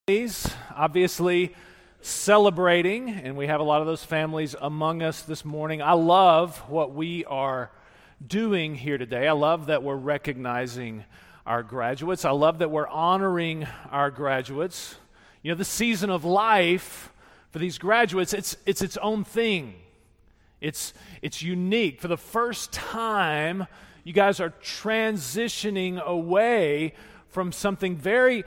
families, obviously celebrating, and we have a lot of those families among us this morning. I love what we are doing here today. I love that we're recognizing our graduates. I love that we're honoring our graduates. You know, the season of life for these graduates, it's its own thing. It's unique. For the first time, you guys are transitioning away from something very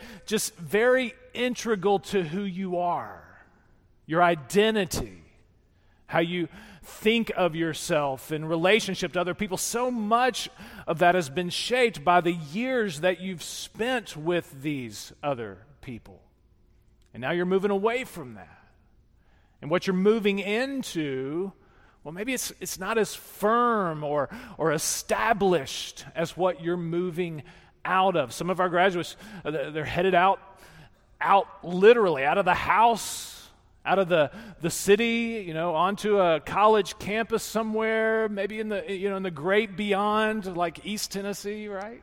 integral to who you are, your identity, how you think of yourself in relationship to other people. So much of that has been shaped by the years that you've spent with these other people. And now you're moving away from that. And what you're moving into, well, maybe it's not as firm or established as what you're moving out of. Some of our graduates, they're headed out literally, out of the house, out of the city, you know, onto a college campus somewhere, maybe in the great beyond, like East Tennessee, right?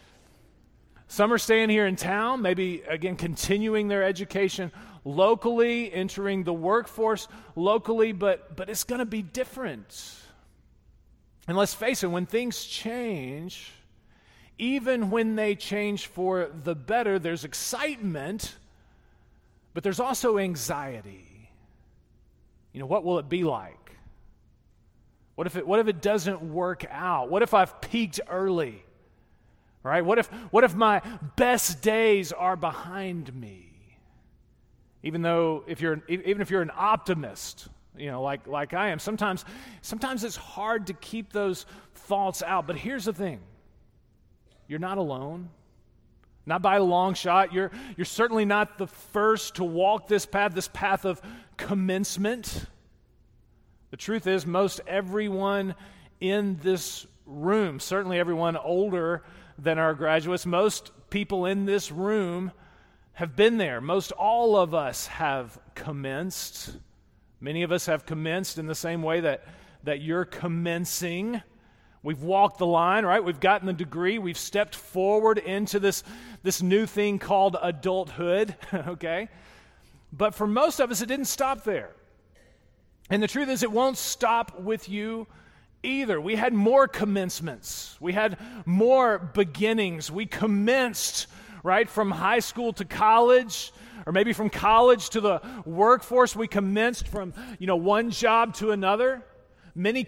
Some are staying here in town, maybe, again, continuing their education locally, entering the workforce locally, but it's going to be different. And let's face it, when things change, even when they change for the better, there's excitement, but there's also anxiety. You know, what will it be like? What if it doesn't work out? What if I've peaked early? Right? What if my best days are behind me? Even if you're an optimist, you know, like I am, sometimes it's hard to keep those thoughts out. But here's the thing. You're not alone. Not by a long shot. You're certainly not the first to walk this path of commencement. The truth is, most everyone in this room, certainly everyone older than our graduates, most people in this room have been there. Most all of us have commenced. Many of us have commenced in the same way that you're commencing. We've walked the line, right? We've gotten the degree. We've stepped forward into this new thing called adulthood, okay? But for most of us, it didn't stop there. And the truth is, it won't stop with you either. We had more commencements. We had more beginnings. We commenced, right, from high school to college, or maybe from college to the workforce. We commenced from, one job to another. Many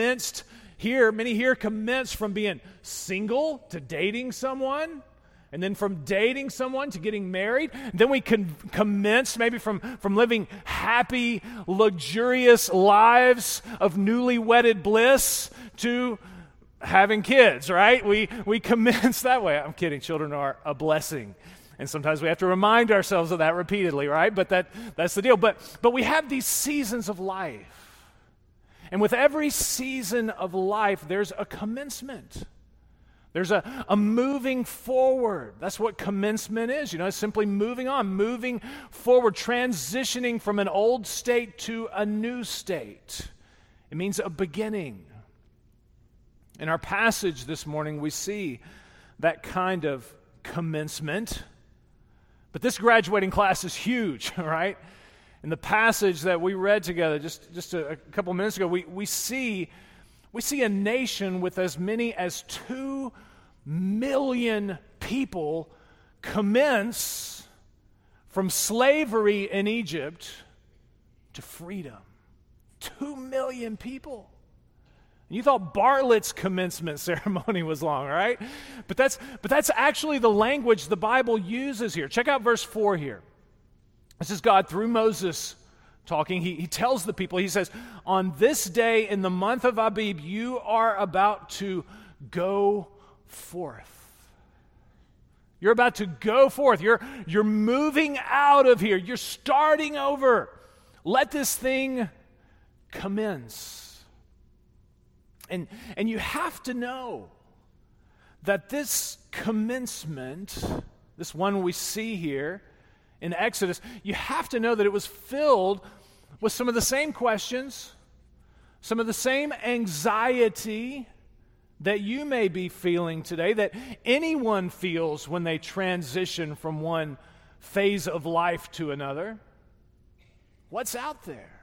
here commenced from being single to dating someone, and then from dating someone to getting married. Then we commenced maybe from living happy, luxurious lives of newly wedded bliss to having kids, right? We commenced that way. I'm kidding. Children are a blessing. And sometimes we have to remind ourselves of that repeatedly, right? But that's the deal. But we have these seasons of life. And with every season of life, there's a commencement. There's a moving forward. That's what commencement is. It's simply moving on, moving forward, transitioning from an old state to a new state. It means a beginning. In our passage this morning, we see that kind of commencement. But this graduating class is huge, right? In the passage that we read together just a couple minutes ago, we see a nation with as many as 2 million people commence from slavery in Egypt to freedom. 2 million people. You thought Bartlett's commencement ceremony was long, right? But that's actually the language the Bible uses here. Check out verse 4 here. This is God through Moses talking. He tells the people, he says, on this day in the month of Abib, you are about to go forth. You're about to go forth. You're moving out of here. You're starting over. Let this thing commence. And you have to know that this commencement, this one we see here, in Exodus, you have to know that it was filled with some of the same questions, some of the same anxiety that you may be feeling today, that anyone feels when they transition from one phase of life to another. What's out there?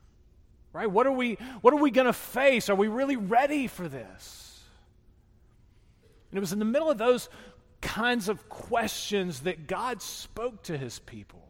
Right? What are we going to face? Are we really ready for this? And it was in the middle of those kinds of questions that God spoke to his people.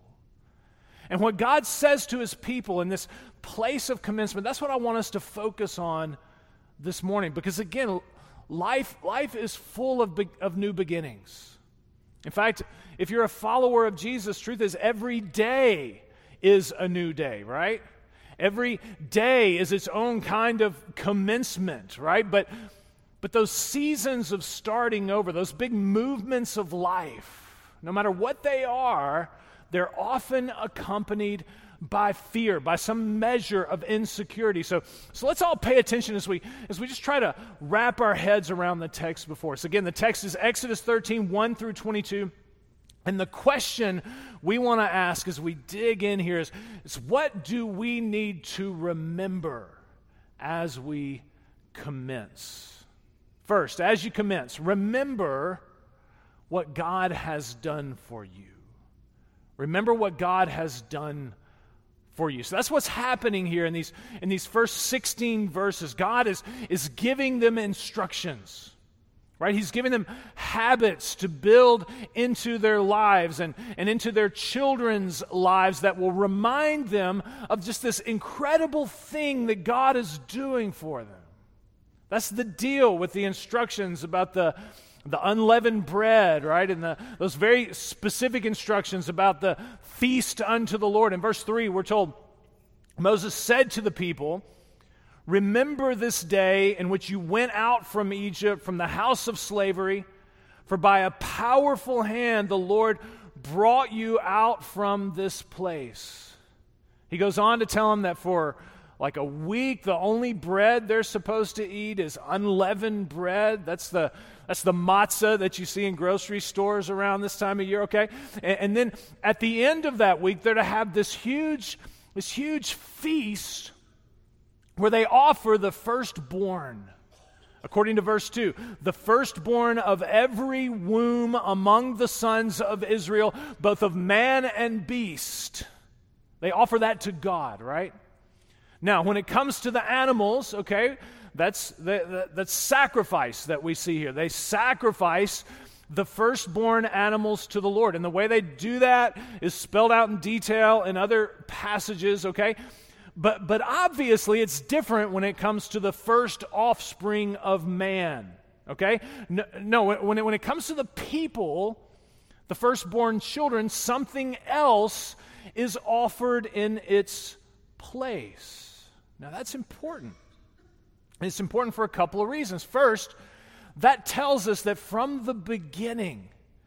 And what God says to his people in this place of commencement, that's what I want us to focus on this morning. Because again, life is full of new beginnings. In fact, if you're a follower of Jesus, truth is every day is a new day, right? Every day is its own kind of commencement, right? But those seasons of starting over, those big movements of life, no matter what they are, they're often accompanied by fear, by some measure of insecurity. So let's all pay attention as we just try to wrap our heads around the text before us. Again, the text is Exodus 13, 1 through 22. And the question we want to ask as we dig in here is what do we need to remember as we commence? First, as you commence, remember what God has done for you. Remember what God has done for you. So that's what's happening here in these first 16 verses. God is giving them instructions. Right? He's giving them habits to build into their lives and into their children's lives that will remind them of just this incredible thing that God is doing for them. That's the deal with the instructions about the unleavened bread, right? And those very specific instructions about the feast unto the Lord. In verse 3, we're told, Moses said to the people, "Remember this day in which you went out from Egypt, from the house of slavery, for by a powerful hand the Lord brought you out from this place." He goes on to tell them that for like a week, the only bread they're supposed to eat is unleavened bread. That's the matzah that you see in grocery stores around this time of year, okay? And then at the end of that week, they're to have this huge feast where they offer the firstborn. According to verse 2, the firstborn of every womb among the sons of Israel, both of man and beast. They offer that to God, right? Now, when it comes to the animals, okay, that's sacrifice that we see here. They sacrifice the firstborn animals to the Lord. And the way they do that is spelled out in detail in other passages, okay? But obviously it's different when it comes to the first offspring of man, okay? No, when it comes to the people, the firstborn children, something else is offered in its place. Now that's important. And it's important for a couple of reasons. First, that tells us that from the beginning,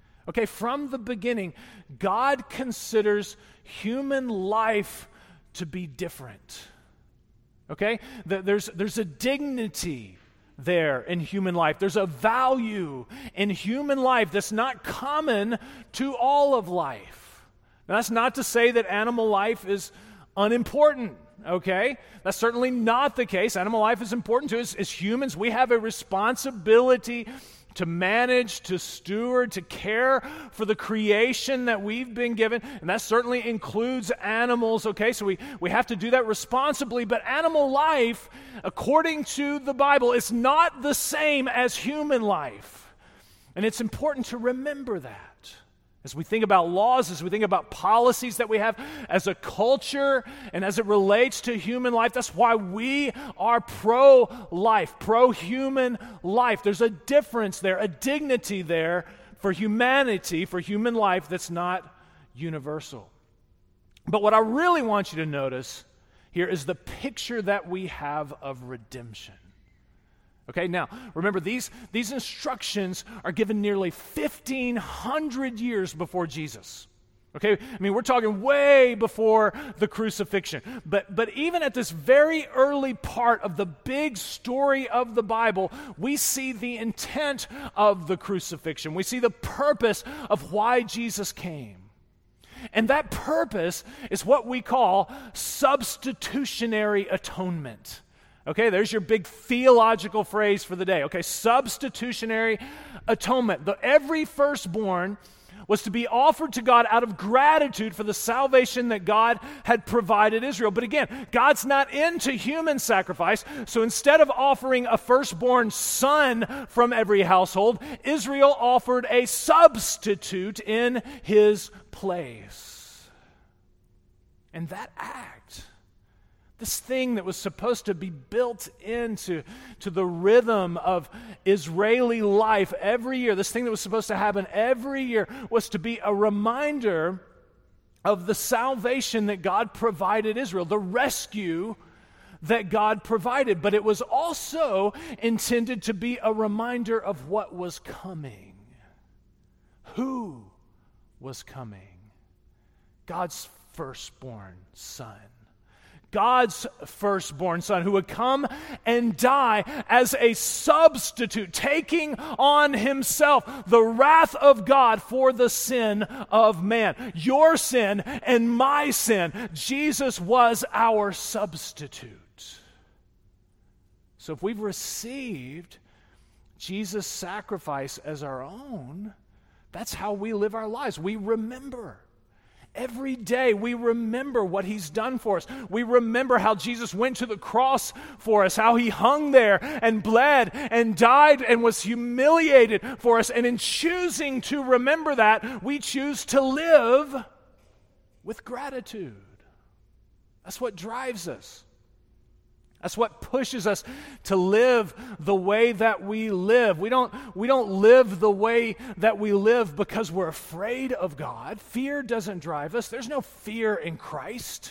God considers human life to be different. Okay? There's a dignity there in human life. There's a value in human life that's not common to all of life. Now, that's not to say that animal life is unimportant. Okay? That's certainly not the case. Animal life is important to us. As humans, we have a responsibility to manage, to steward, to care for the creation that we've been given, and that certainly includes animals, okay? So we have to do that responsibly, but animal life, according to the Bible, is not the same as human life. And it's important to remember that. As we think about laws, as we think about policies that we have as a culture and as it relates to human life, that's why we are pro-life, pro-human life. There's a difference there, a dignity there for humanity, for human life that's not universal. But what I really want you to notice here is the picture that we have of redemption. Okay, now, remember, these instructions are given nearly 1,500 years before Jesus. Okay, I mean, we're talking way before the crucifixion. But even at this very early part of the big story of the Bible, we see the intent of the crucifixion. We see the purpose of why Jesus came. And that purpose is what we call substitutionary atonement. Okay, there's your big theological phrase for the day. Okay, substitutionary atonement. Every firstborn was to be offered to God out of gratitude for the salvation that God had provided Israel. But again, God's not into human sacrifice, so instead of offering a firstborn son from every household, Israel offered a substitute in his place. And that act, this thing that was supposed to be built into the rhythm of Israeli life every year, this thing that was supposed to happen every year, was to be a reminder of the salvation that God provided Israel, the rescue that God provided. But it was also intended to be a reminder of what was coming. Who was coming? God's firstborn son. God's firstborn son, who would come and die as a substitute, taking on himself the wrath of God for the sin of man. Your sin and my sin. Jesus was our substitute. So if we've received Jesus' sacrifice as our own, that's how we live our lives. We remember. Every day we remember what he's done for us. We remember how Jesus went to the cross for us, how he hung there and bled and died and was humiliated for us. And in choosing to remember that, we choose to live with gratitude. That's what drives us. That's what pushes us to live the way that we live. We don't live the way that we live because we're afraid of God. Fear doesn't drive us. There's no fear in Christ.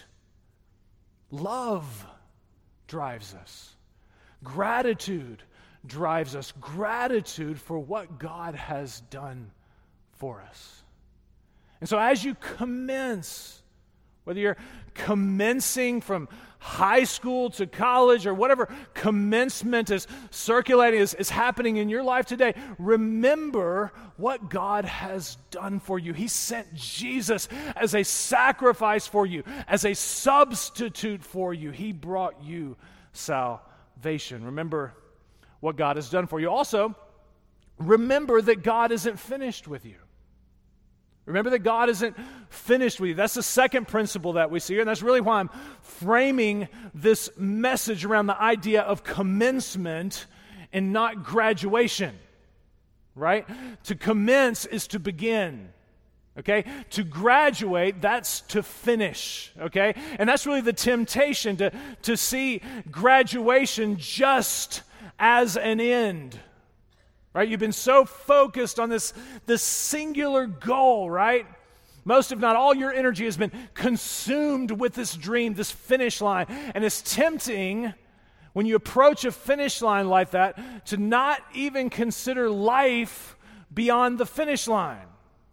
Love drives us. Gratitude drives us. Gratitude for what God has done for us. And so as you commence, whether you're commencing from high school to college or whatever commencement is circulating, is happening in your life today, remember what God has done for you. He sent Jesus as a sacrifice for you, as a substitute for you. He brought you salvation. Remember what God has done for you. Also, remember that God isn't finished with you. Remember that God isn't finished with you. That's the second principle that we see here, and that's really why I'm framing this message around the idea of commencement and not graduation, right? To commence is to begin, okay? To graduate, that's to finish, okay? And that's really the temptation, to see graduation just as an end. Right? You've been so focused on this singular goal, right? Most, if not all, your energy has been consumed with this dream, this finish line. And it's tempting when you approach a finish line like that to not even consider life beyond the finish line.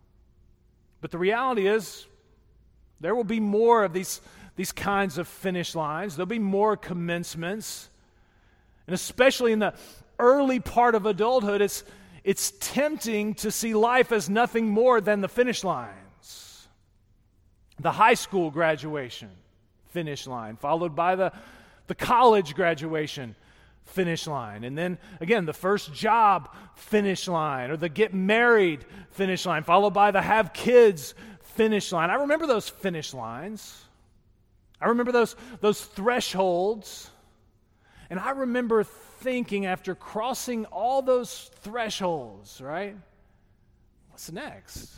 But the reality is, there will be more of these kinds of finish lines. There'll be more commencements. And especially in the early part of adulthood, it's tempting to see life as nothing more than the finish lines. The high school graduation, finish line, followed by the college graduation, finish line. And then, again, the first job, finish line, or the get married, finish line, followed by the have kids, finish line. I remember those finish lines. I remember those thresholds. And I remember thinking, after crossing all those thresholds, right? What's next?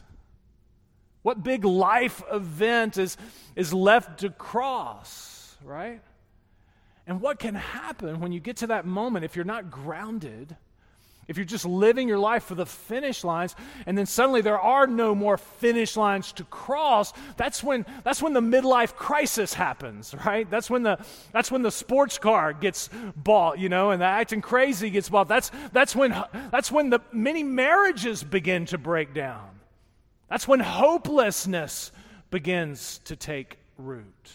What big life event is left to cross, right? And what can happen when you get to that moment if you're not grounded, if you're just living your life for the finish lines, and then suddenly there are no more finish lines to cross? That's when the midlife crisis happens, right? That's when the sports car gets bought, and the acting crazy gets bought. That's when the many marriages begin to break down. That's when hopelessness begins to take root.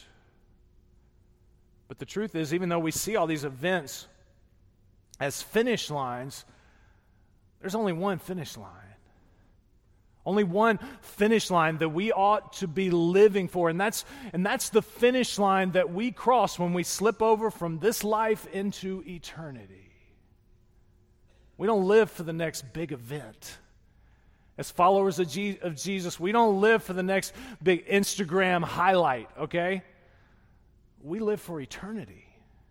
But the truth is, even though we see all these events as finish lines, there's only one finish line. Only one finish line that we ought to be living for, and that's the finish line that we cross when we slip over from this life into eternity. We don't live for the next big event. As followers of Jesus, we don't live for the next big Instagram highlight, okay? We live for eternity.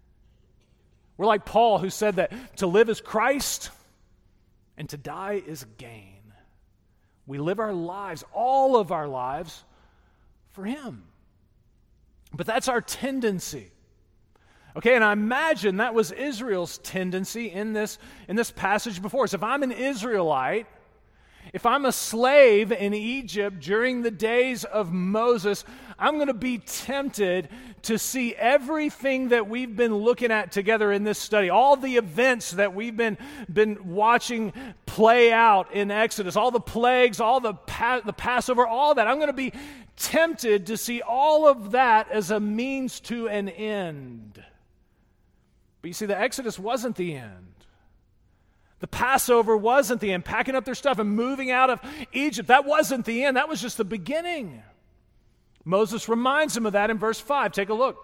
We're like Paul, who said that to live is Christ and to die is gain. We live our lives, all of our lives, for Him. But that's our tendency. Okay, and I imagine that was Israel's tendency in this passage before us. If I'm an Israelite, if I'm a slave in Egypt during the days of Moses, I'm going to be tempted to see everything that we've been looking at together in this study, all the events that we've been watching play out in Exodus, all the plagues, all the Passover, all that. I'm going to be tempted to see all of that as a means to an end. But you see, the Exodus wasn't the end. The Passover wasn't the end. Packing up their stuff and moving out of Egypt, that wasn't the end. That was just the beginning. Moses reminds them of that in verse 5. Take a look.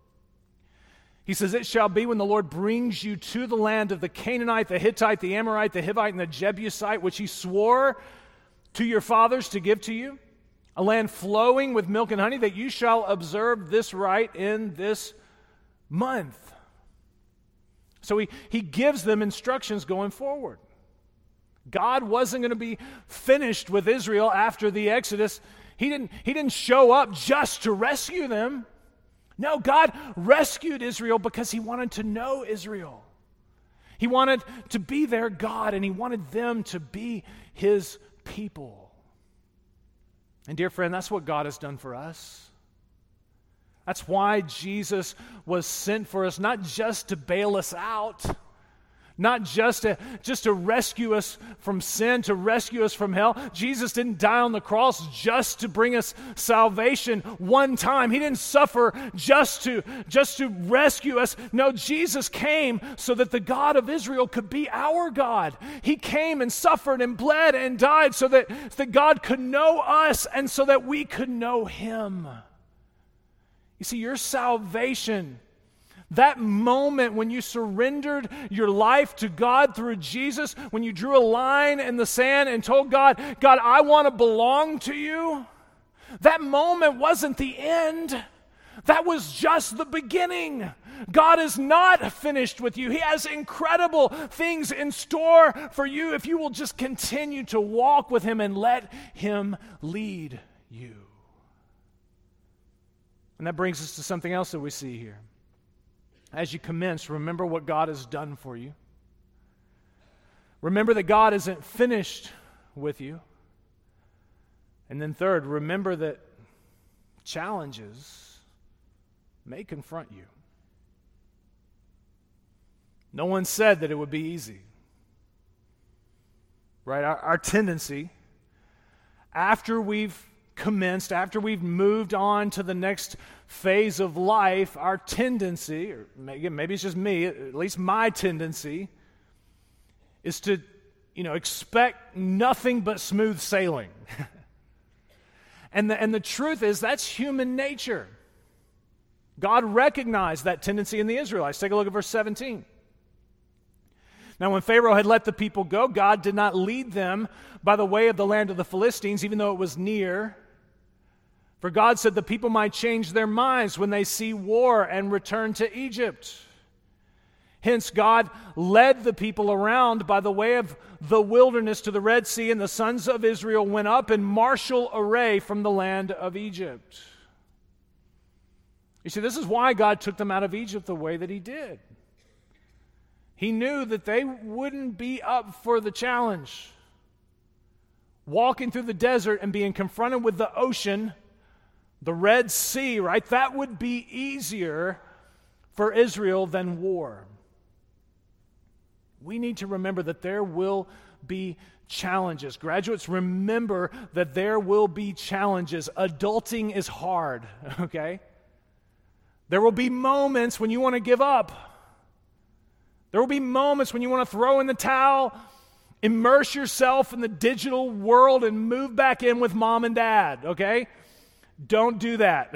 He says, "It shall be when the Lord brings you to the land of the Canaanite, the Hittite, the Amorite, the Hivite, and the Jebusite, which He swore to your fathers to give to you, a land flowing with milk and honey, that you shall observe this rite in this month." So he gives them instructions going forward. God wasn't going to be finished with Israel after the Exodus. He didn't show up just to rescue them. No, God rescued Israel because He wanted to know Israel. He wanted to be their God, and He wanted them to be His people. And dear friend, that's what God has done for us. That's why Jesus was sent for us, not just to bail us out, not just to rescue us from sin, to rescue us from hell. Jesus didn't die on the cross just to bring us salvation one time. He didn't suffer just to rescue us. No, Jesus came so that the God of Israel could be our God. He came and suffered and bled and died so that God could know us and so that we could know Him. You see, your salvation, that moment when you surrendered your life to God through Jesus, when you drew a line in the sand and told God, I want to belong to you, that moment wasn't the end. That was just the beginning. God is not finished with you. He has incredible things in store for you if you will just continue to walk with Him and let Him lead you. And that brings us to something else that we see here. As you commence, remember what God has done for you. Remember that God isn't finished with you. And then third, remember that challenges may confront you. No one said that it would be easy. Right? Our tendency, after we've commenced, after we've moved on to the next phase of life, our tendency, or maybe it's just me, at least my tendency, is to, expect nothing but smooth sailing. And the truth is, that's human nature. God recognized that tendency in the Israelites. Take a look at verse 17. Now, when Pharaoh had let the people go, God did not lead them by the way of the land of the Philistines, even though it was near. For God said the people might change their minds when they see war and return to Egypt. Hence, God led the people around by the way of the wilderness to the Red Sea, and the sons of Israel went up in martial array from the land of Egypt. You see, this is why God took them out of Egypt the way that He did. He knew that they wouldn't be up for the challenge. Walking through the desert and being confronted with the ocean, the Red Sea, right? That would be easier for Israel than war. We need to remember that there will be challenges. Graduates, remember that there will be challenges. Adulting is hard, okay? There will be moments when you want to give up. There will be moments when you want to throw in the towel, immerse yourself in the digital world, and move back in with mom and dad, okay? Don't do that.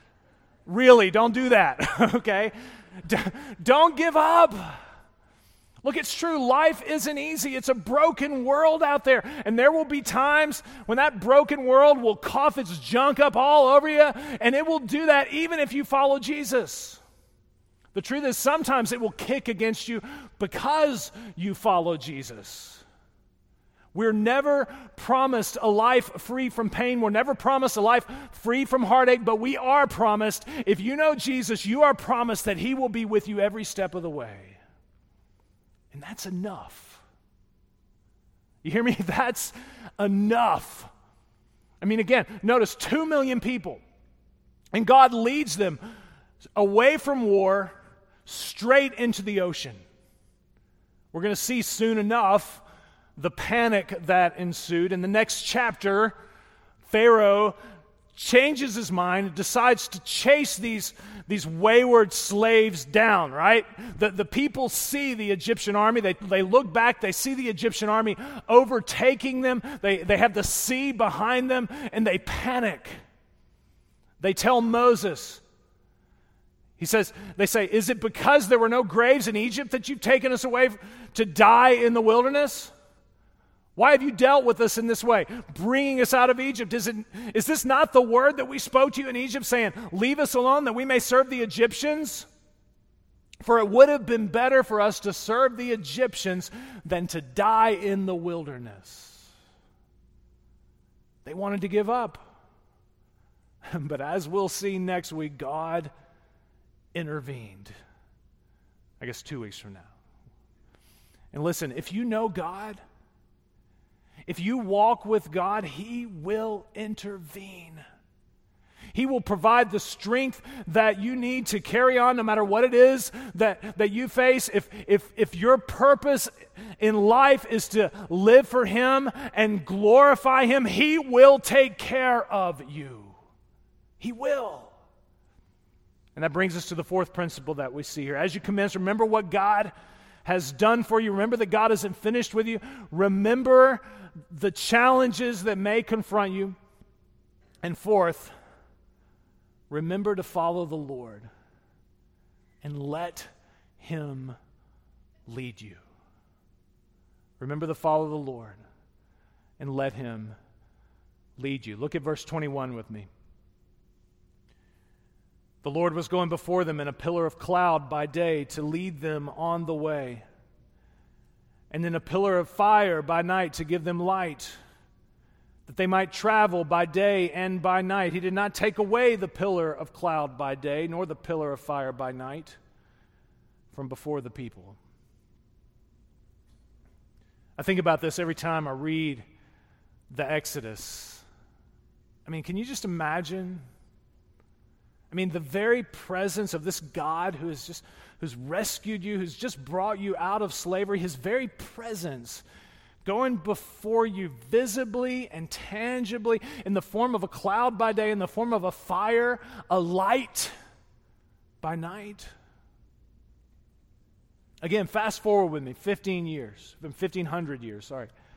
Really, don't do that, okay? Don't give up. Look, it's true. Life isn't easy. It's a broken world out there. And there will be times when that broken world will cough its junk up all over you, and it will do that even if you follow Jesus. The truth is, sometimes it will kick against you because you follow Jesus. We're never promised a life free from pain. We're never promised a life free from heartache, but we are promised, if you know Jesus, you are promised that He will be with you every step of the way. And that's enough. You hear me? That's enough. I mean, again, notice 2 million people, and God leads them away from war straight into the ocean. We're going to see soon enough the panic that ensued. In the next chapter, Pharaoh changes his mind, decides to chase these wayward slaves down, right? The people see the Egyptian army. They look back. They see the Egyptian army overtaking them. They have the sea behind them, and they panic. They tell Moses, they say, is it because there were no graves in Egypt that you've taken us away to die in the wilderness? Why have you dealt with us in this way, bringing us out of Egypt? Is this not the word that we spoke to you in Egypt, saying, leave us alone that we may serve the Egyptians? For it would have been better for us to serve the Egyptians than to die in the wilderness. They wanted to give up. But as we'll see next week, God intervened. I guess 2 weeks from now. And listen, if you know God, if you walk with God, He will intervene. He will provide the strength that you need to carry on no matter what it is that you face. If your purpose in life is to live for Him and glorify Him, He will take care of you. He will. And that brings us to the fourth principle that we see here. As you commence, remember what God has done for you. Remember that God isn't finished with you. Remember the challenges that may confront you. And fourth, remember to follow the Lord and let Him lead you. Remember to follow the Lord and let Him lead you. Look at verse 21 with me. The Lord was going before them in a pillar of cloud by day to lead them on the way, and in a pillar of fire by night to give them light, that they might travel by day and by night. He did not take away the pillar of cloud by day, nor the pillar of fire by night from before the people. I think about this every time I read the Exodus. I mean, can you just imagine? I mean, the very presence of this God who's rescued you, who's just brought you out of slavery, His very presence going before you visibly and tangibly in the form of a cloud by day, in the form of a fire, a light by night. Again, fast forward with me, 1500 years,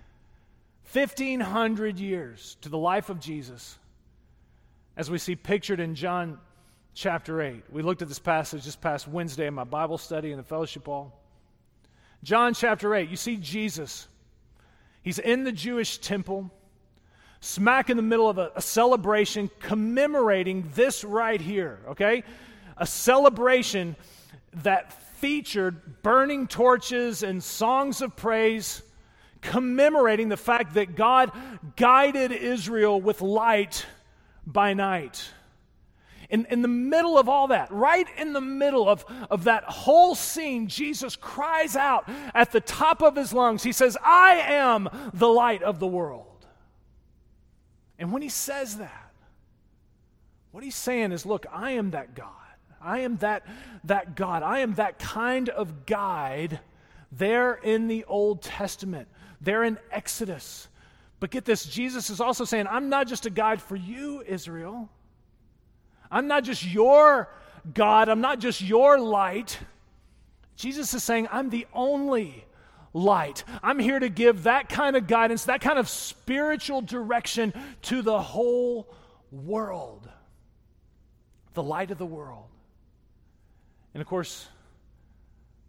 1,500 years to the life of Jesus, as we see pictured in John chapter 8. We looked at this passage this past Wednesday in my Bible study in the fellowship hall. John chapter 8, you see Jesus. He's in the Jewish temple, smack in the middle of a celebration commemorating this right here, okay? A celebration that featured burning torches and songs of praise, commemorating the fact that God guided Israel with light by night. In the middle of all that, right in the middle of that whole scene, Jesus cries out at the top of His lungs. He says, I am the light of the world. And when He says that, what He's saying is, look, I am that God. I am that God. I am that kind of guide there in the Old Testament, there in Exodus. But get this, Jesus is also saying, I'm not just a guide for you, Israel. I'm not just your God. I'm not just your light. Jesus is saying, I'm the only light. I'm here to give that kind of guidance, that kind of spiritual direction to the whole world. The light of the world. And of course,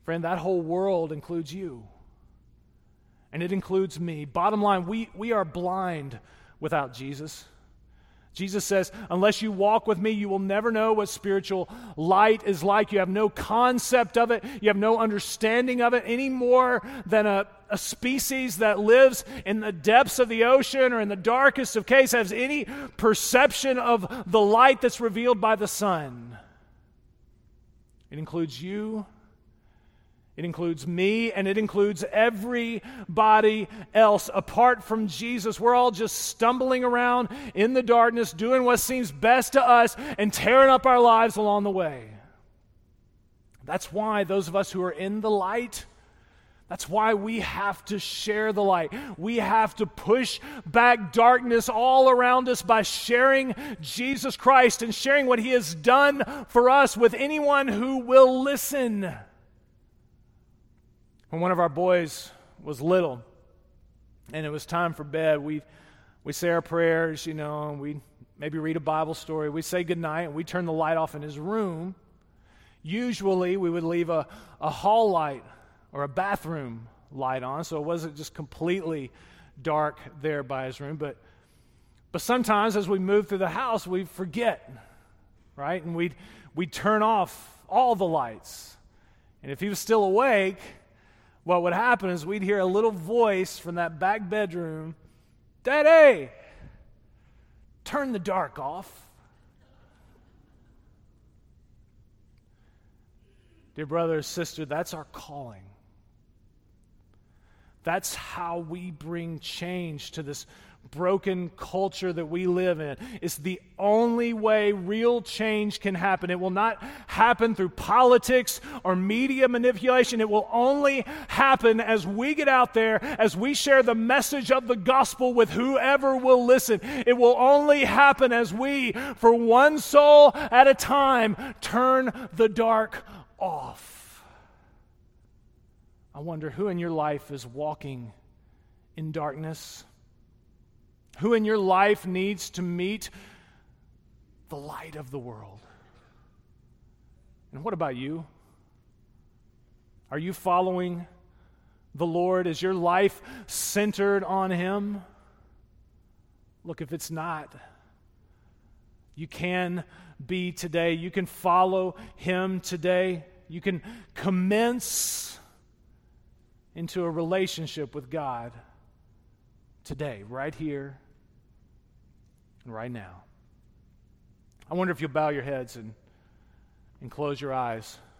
Friend, that whole world includes you. And it includes me. Bottom line, we are blind without Jesus. Jesus says, unless you walk with me, you will never know what spiritual light is like. You have no concept of it. You have no understanding of it any more than a species that lives in the depths of the ocean or in the darkest of caves has any perception of the light that's revealed by the sun. It includes you. It includes me, and it includes everybody else. Apart from Jesus, we're all just stumbling around in the darkness, doing what seems best to us, and tearing up our lives along the way. That's why those of us who are in the light, that's why we have to share the light. We have to push back darkness all around us by sharing Jesus Christ and sharing what He has done for us with anyone who will listen. When one of our boys was little and it was time for bed, we say our prayers, and we maybe read a Bible story. We say goodnight and we turn the light off in his room. Usually we would leave a hall light or a bathroom light on, so it wasn't just completely dark there by his room. But sometimes as we move through the house, we forget, right? And we'd turn off all the lights. And if he was still awake, what would happen is we'd hear a little voice from that back bedroom, "Daddy, turn the dark off." Dear brother or sister, that's our calling. That's how we bring change to this broken culture that we live in. It's the only way real change can happen. It will not happen through politics or media manipulation. It will only happen as we get out there, as we share the message of the gospel with whoever will listen. It will only happen as we, for one soul at a time, turn the dark off. I wonder who in your life is walking in darkness? Who in your life needs to meet the light of the world? And what about you? Are you following the Lord? Is your life centered on Him? Look, if it's not, you can be today. You can follow Him today. You can commence into a relationship with God today, right here and right now. I wonder if you'll bow your heads and close your eyes.